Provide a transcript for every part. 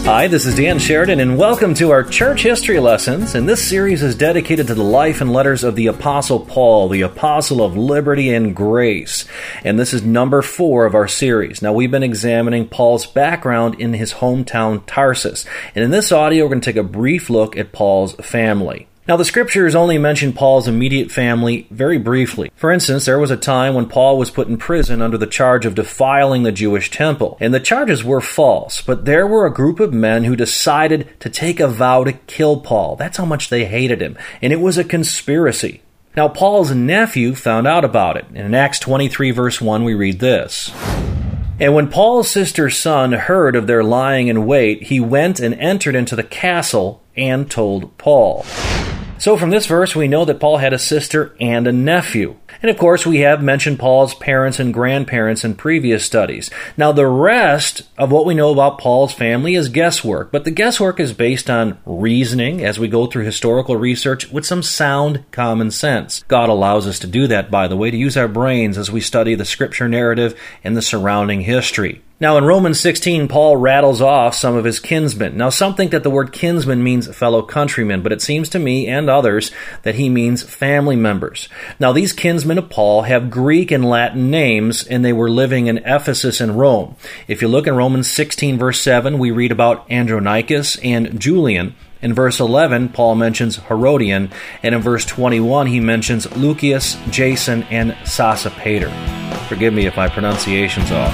Hi, this is Dan Sheridan, and welcome to our church history lessons. And this series is dedicated to the life and letters of the Apostle Paul, the Apostle of Liberty and Grace. And this is number 4 of our series. Now, we've been examining Paul's background in his hometown Tarsus. And in this audio, we're going to take a brief look at Paul's family. Now, the scriptures only mention Paul's immediate family very briefly. For instance, there was a time when Paul was put in prison under the charge of defiling the Jewish temple, and the charges were false, but there were a group of men who decided to take a vow to kill Paul. That's how much they hated him, and it was a conspiracy. Now, Paul's nephew found out about it, and in Acts 23, verse 1, we read this. And when Paul's sister's son heard of their lying in wait, he went and entered into the castle and told Paul. So from this verse, we know that Paul had a sister and a nephew. And of course, we have mentioned Paul's parents and grandparents in previous studies. Now, the rest of what we know about Paul's family is guesswork, but the guesswork is based on reasoning as we go through historical research with some sound common sense. God allows us to do that, by the way, to use our brains as we study the scripture narrative and the surrounding history. Now, in Romans 16, Paul rattles off some of his kinsmen. Now, some think that the word kinsman means fellow countrymen, but it seems to me and others that he means family members. Now, these kinsmen of Paul have Greek and Latin names, and they were living in Ephesus and Rome. If you look in Romans 16, verse 7, we read about Andronicus and Julian. In verse 11, Paul mentions Herodian, and in verse 21, he mentions Lucius, Jason, and Sosipater. Forgive me if my pronunciation's off.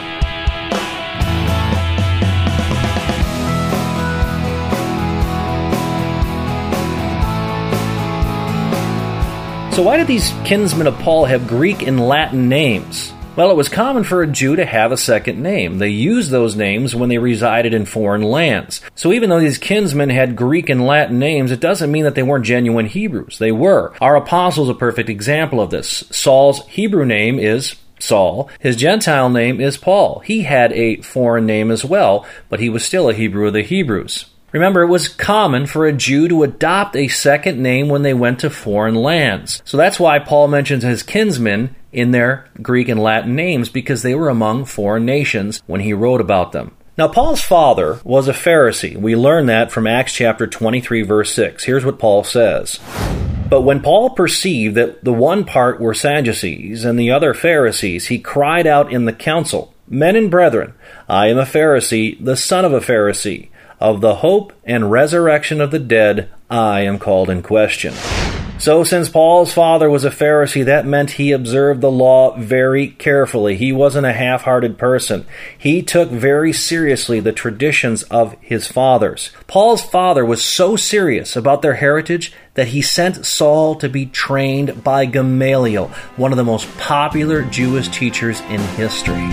So why did these kinsmen of Paul have Greek and Latin names? Well, it was common for a Jew to have a second name. They used those names when they resided in foreign lands. So even though these kinsmen had Greek and Latin names, it doesn't mean that they weren't genuine Hebrews. They were. Our apostle is a perfect example of this. Saul's Hebrew name is Saul. His Gentile name is Paul. He had a foreign name as well, but he was still a Hebrew of the Hebrews. Remember, it was common for a Jew to adopt a second name when they went to foreign lands. So that's why Paul mentions his kinsmen in their Greek and Latin names, because they were among foreign nations when he wrote about them. Now, Paul's father was a Pharisee. We learn that from Acts chapter 23, verse 6. Here's what Paul says. But when Paul perceived that the one part were Sadducees and the other Pharisees, he cried out in the council, Men and brethren, I am a Pharisee, the son of a Pharisee. Of the hope and resurrection of the dead, I am called in question. So since Paul's father was a Pharisee, that meant he observed the law very carefully. He wasn't a half-hearted person. He took very seriously the traditions of his fathers. Paul's father was so serious about their heritage that he sent Saul to be trained by Gamaliel, one of the most popular Jewish teachers in history.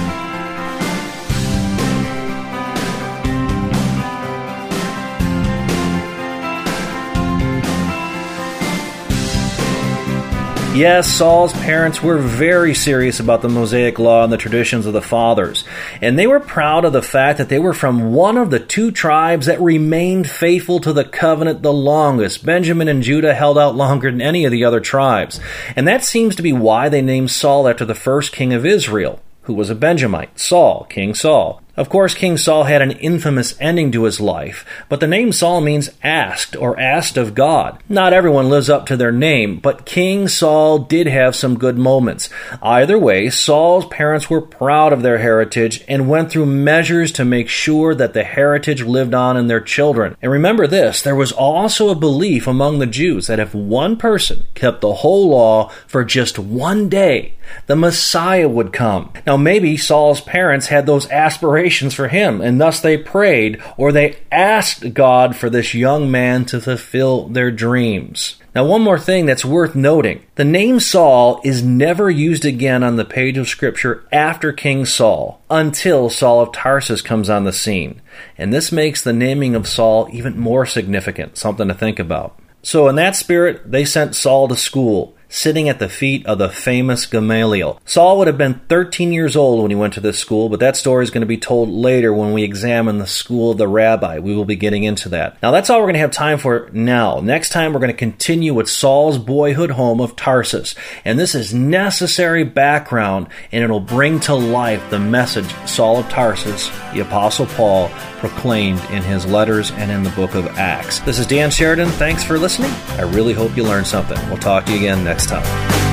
Yes, Saul's parents were very serious about the Mosaic Law and the traditions of the fathers, and they were proud of the fact that they were from one of the 2 tribes that remained faithful to the covenant the longest. Benjamin and Judah held out longer than any of the other tribes, and that seems to be why they named Saul after the first king of Israel, who was a Benjamite, Saul, King Saul. Of course, King Saul had an infamous ending to his life, but the name Saul means asked or asked of God. Not everyone lives up to their name, but King Saul did have some good moments. Either way, Saul's parents were proud of their heritage and went through measures to make sure that the heritage lived on in their children. And remember this, there was also a belief among the Jews that if one person kept the whole law for just one day, the Messiah would come. Now maybe Saul's parents had those aspirations for him, and thus they prayed or they asked God for this young man to fulfill their dreams. Now, one more thing that's worth noting. The name Saul is never used again on the page of Scripture after King Saul until Saul of Tarsus comes on the scene. And this makes the naming of Saul even more significant, something to think about. So in that spirit, they sent Saul to school. sitting at the feet of the famous Gamaliel. Saul would have been 13 years old when he went to this school, but that story is going to be told later when we examine the school of the rabbi. We will be getting into that. Now, that's all we're going to have time for now. Next time, we're going to continue with Saul's boyhood home of Tarsus. And this is necessary background, and it'll bring to life the message Saul of Tarsus, the Apostle Paul, proclaimed in his letters and in the book of Acts. This is Dan Sheridan. Thanks for listening. I really hope you learned something. We'll talk to you again next time.